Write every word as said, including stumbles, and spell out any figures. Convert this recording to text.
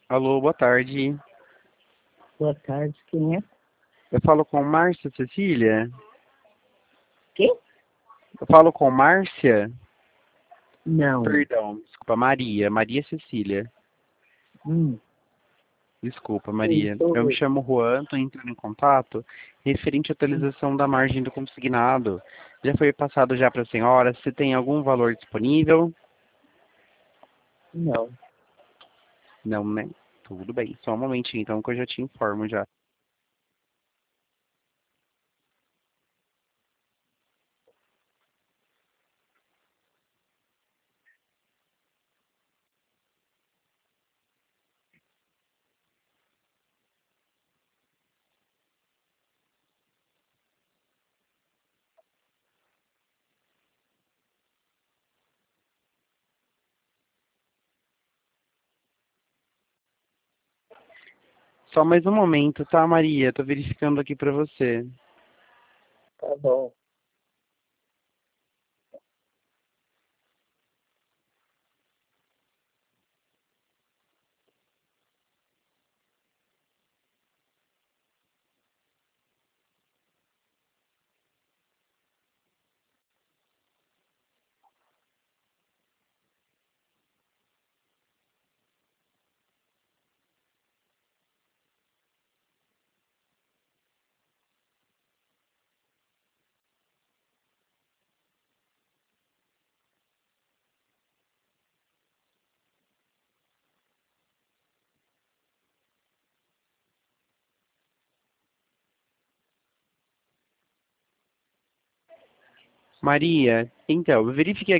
Alô, boa tarde. Boa tarde, quem é? Eu falo com Márcia Cecília? Quem? Eu falo com Márcia? Não. Perdão, desculpa, Maria. Maria Cecília. Hum, Desculpa, sim, Maria. sou Eu me eu. chamo Juan, estou entrando em contato referente à Hum, atualização da margem do consignado. Já foi passado já para a senhora se tem algum valor disponível? Não. Não, né? Tudo bem. Só um momentinho, então, que eu já te informo já. Só mais um momento, tá, Maria? Tô verificando aqui para você. Tá bom. Maria, então, eu verifiquei